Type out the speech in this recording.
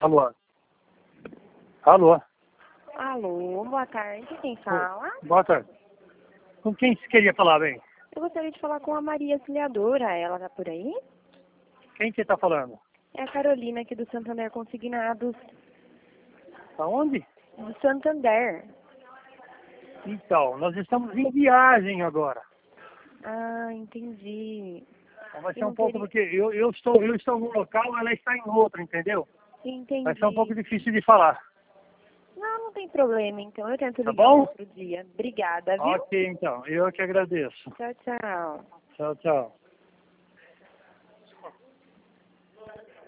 Alô? Alô? Alô, boa tarde. Quem fala? Boa tarde. Com quem você queria falar, bem? Eu gostaria de falar com a Maria Auxiliadora. Ela tá por aí? Quem que tá falando? É a Carolina aqui do Santander Consignados. Aonde? Do Santander. Então, nós estamos em viagem agora. Ah, entendi. Então vai ser Eu um não pouco, teria... porque eu estou num local, ela está em outro, entendeu? Vai ser um pouco Entendi. difícil de falar. Não tem problema, então. Eu tento Tá ligar um bom? outro dia. Obrigada, viu? Ok, então. Eu que agradeço. Tchau, tchau. Tchau, tchau.